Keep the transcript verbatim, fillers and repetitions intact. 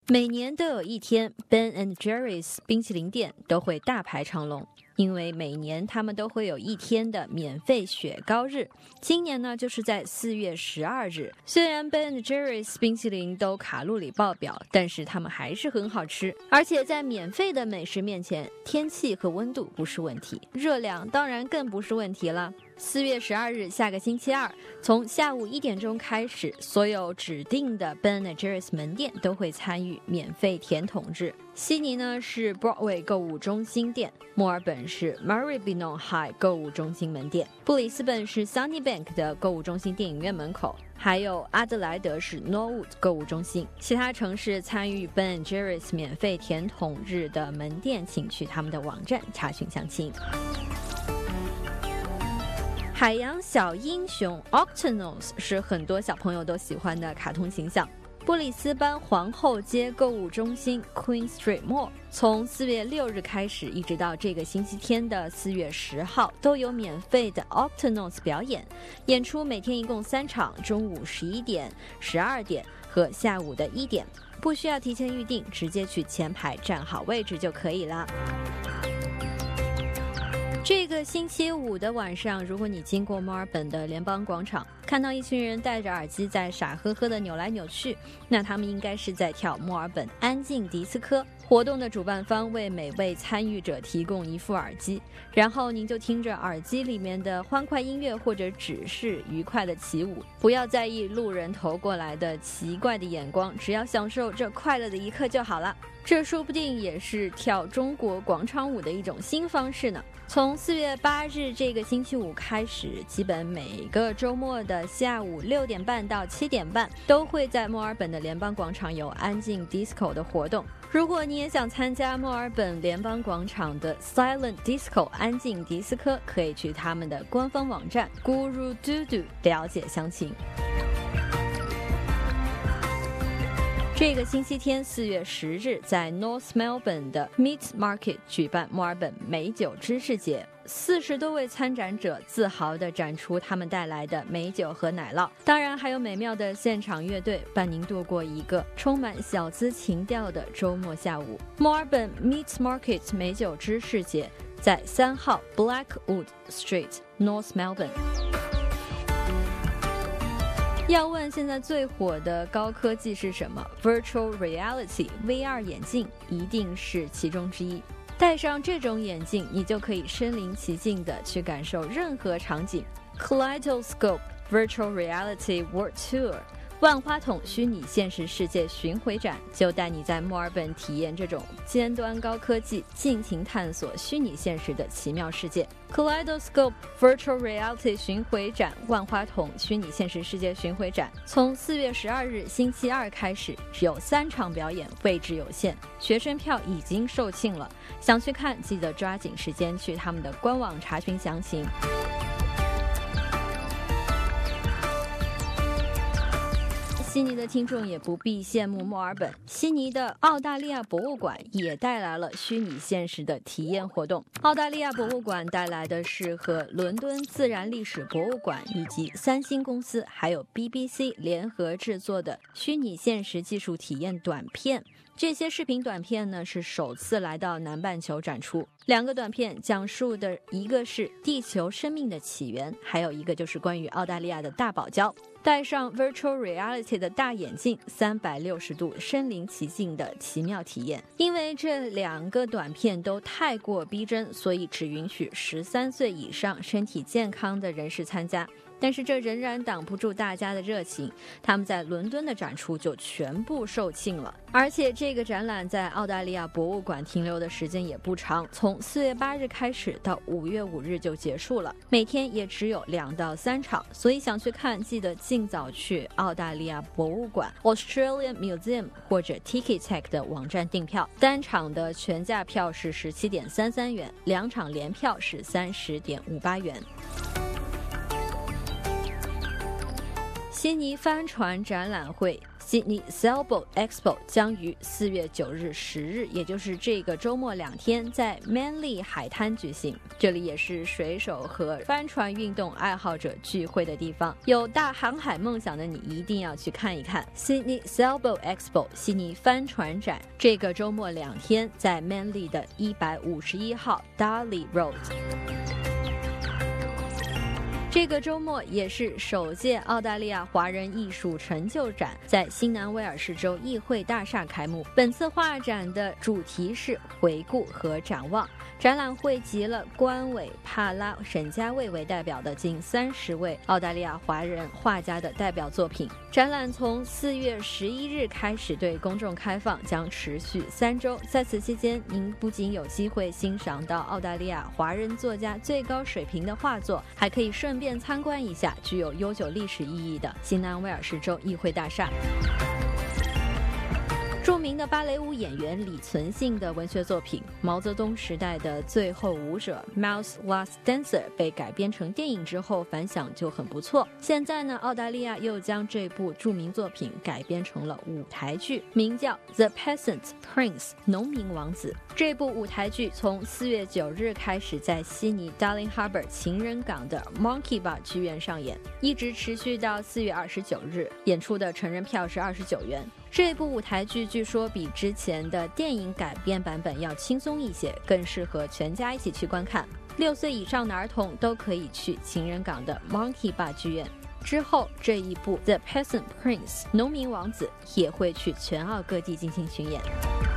每年都有一天 Ben and Jerry's 冰淇淋店都会大排长龙，因为每年他们都会有一天的免费雪糕日。今年呢就是在四月十二日。虽然 Ben and Jerry's 冰淇淋都卡路里爆表，但是它们还是很好吃。而且在免费的美食面前，天气和温度不是问题，热量当然更不是问题了。四月十二日，下个星期二，从下午一点钟开始，所有指定的 Ben and Jerry's 门店都会参与免费甜筒日。悉尼呢是 Broadway 购物中心店，墨尔本是 Maribyrnong High 购物中心门店，布里斯本是 Sunnybank 的购物中心电影院门口，还有阿德莱德是 Norwood 购物中心。其他城市参与 Ben and Jerry's 免费甜筒日的门店，请去他们的网站查询详情。海洋小英雄 Octonauts 是很多小朋友都喜欢的卡通形象。布里斯班皇后街购物中心 Queen Street Mall 从四月六日开始，一直到这个星期天的四月十号，都有免费的 Octonauts 表演。演出每天一共三场，中午十一点、十二点和下午的一点，不需要提前预定，直接去前排站好位置就可以了。这个星期五的晚上，如果你经过墨尔本的联邦广场，看到一群人戴着耳机在傻呵呵地扭来扭去，那他们应该是在跳墨尔本安静迪斯科。活动的主办方为每位参与者提供一副耳机，然后您就听着耳机里面的欢快音乐，或者只是愉快的起舞，不要在意路人投过来的奇怪的眼光，只要享受这快乐的一刻就好了。这说不定也是跳中国广场舞的一种新方式呢。从四月八日这个星期五开始，基本每个周末的下午六点半到七点半，都会在墨尔本的联邦广场有安静 disco 的活动。如果你也想参加墨尔本联邦广场的 Silent Disco 安静迪斯科，可以去他们的官方网站 Guru Dudu 了解详情。这个星期天四月十日，在 North Melbourne 的 Meat Market 举办墨尔本美酒知识节，四十多位参展者自豪地展出他们带来的美酒和奶酪，当然还有美妙的现场乐队，伴您度过一个充满小资情调的周末下午。墨尔本 Meat Market 美酒知识节在三号 Blackwood Street North Melbourne。要问现在最火的高科技是什么？ Virtual Reality V R 眼镜一定是其中之一。戴上这种眼镜，你就可以身临其境地去感受任何场景。 Kaleidoscope Virtual Reality World Tour 万花筒虚拟现实世界巡回展，就带你在墨尔本体验这种尖端高科技，尽情探索虚拟现实的奇妙世界。 Kaleidoscope Virtual Reality 巡回展万花筒虚拟现实世界巡回展从四月十二日星期二开始，只有三场表演，位置有限，学生票已经售罄了。想去看，记得抓紧时间去他们的官网查询详情。悉尼的听众也不必羡慕墨尔本，悉尼的澳大利亚博物馆也带来了虚拟现实的体验活动。澳大利亚博物馆带来的是和伦敦自然历史博物馆以及三星公司还有 B B C 联合制作的虚拟现实技术体验短片。这些视频短片呢是首次来到南半球展出，两个短片讲述的一个是地球生命的起源，还有一个就是关于澳大利亚的大堡礁。戴上 Virtual Reality 的大眼镜，三百六十度身临其境的奇妙体验。因为这两个短片都太过逼真，所以只允许十三岁以上身体健康的人士参加。但是这仍然挡不住大家的热情，他们在伦敦的展出就全部售罄了。而且这个展览在澳大利亚博物馆停留的时间也不长，从四月八日开始到五月五日就结束了，每天也只有两到三场，所以想去看记得尽早去澳大利亚博物馆 Australian Museum 或者 Ticketek 的网站订票。单场的全价票是十七点三三元，两场联票是三十点五八元。悉尼帆船展览会 Sydney Sailboat Expo 将于四月九日、十日，也就是这个周末两天，在 Manly 海滩举行。这里也是水手和帆船运动爱好者聚会的地方，有大航海梦想的你一定要去看一看 Sydney Sailboat Expo 悉尼帆船展。这个周末两天，在 Manly 的一百五十一号 Darley Road。这个周末也是首届澳大利亚华人艺术成就展在新南威尔士州议会大厦开幕。本次画展的主题是回顾和展望，展览汇集了关伟、帕拉、沈家卫为代表的近三十位澳大利亚华人画家的代表作品。展览从四月十一日开始对公众开放，将持续三周。在此期间，您不仅有机会欣赏到澳大利亚华人作家最高水平的画作，还可以顺便参观一下具有悠久历史意义的新南威尔士州议会大厦。著名的芭蕾舞演员李存信的文学作品《毛泽东时代的最后舞者》Mao's Last Dancer 被改编成电影之后反响就很不错。现在呢，澳大利亚又将这部著名作品改编成了舞台剧，名叫 The Peasant Prince 农民王子。这部舞台剧从四月九日开始在悉尼 Darling Harbour 情人港的 Monkey Bar 剧院上演，一直持续到四月二十九日，演出的成人票是二十九元。这部舞台剧据说比之前的电影改编版本要轻松一些，更适合全家一起去观看。六岁以上的儿童都可以去情人港的 Monkey Bar 剧院。之后，这一部 The Peasant Prince 农民王子也会去全澳各地进行巡演。